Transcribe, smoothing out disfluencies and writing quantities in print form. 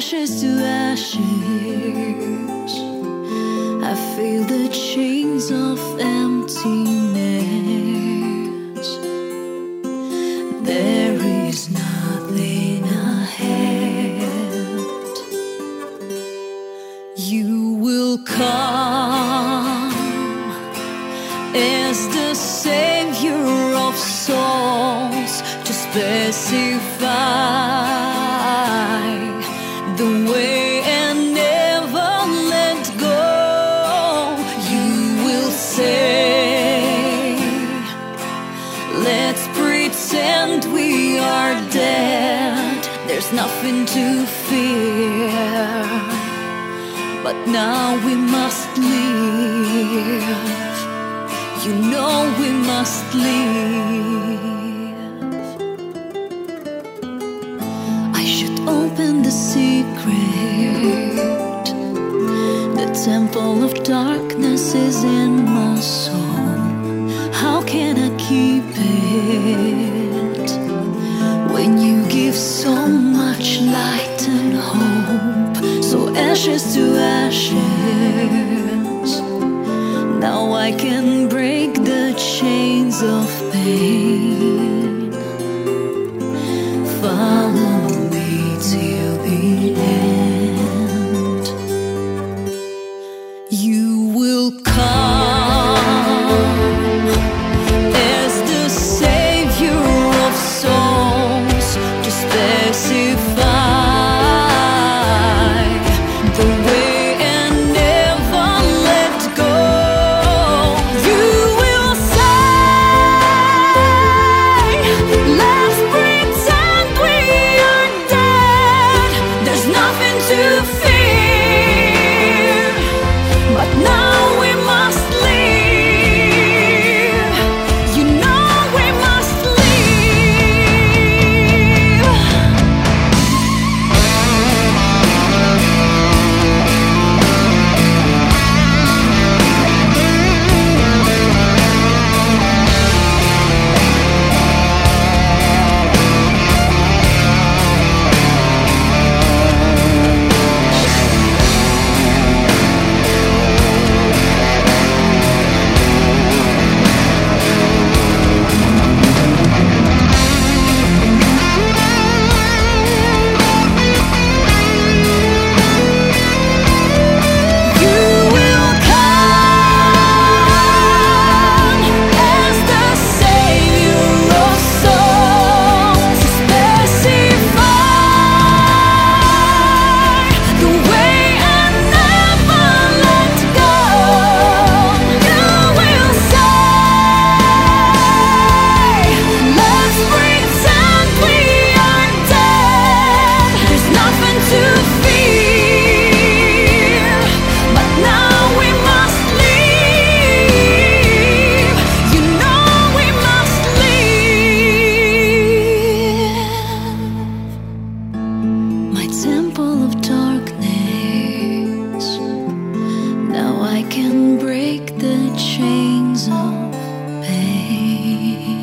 ashes to ashes, I feel the chains of emptiness. There is nothing ahead. You will come as the Savior of souls to specify the way and never let go. You will say, let's pretend we are dead. There's nothing to fear, but now we must live. You know we must live. I should open the secret. The temple of darkness is in my soul. How can I keep it when you give so much light and hope? So ashes to ashes, now I can break the chains of pain. Follow me till the end. You will come as the Savior of souls to specify the way and never let go. You will say, let's pretend we are dead. There's nothing to fear, but now we must live. You know we must live. Temple of darkness, now I can break the chains of pain.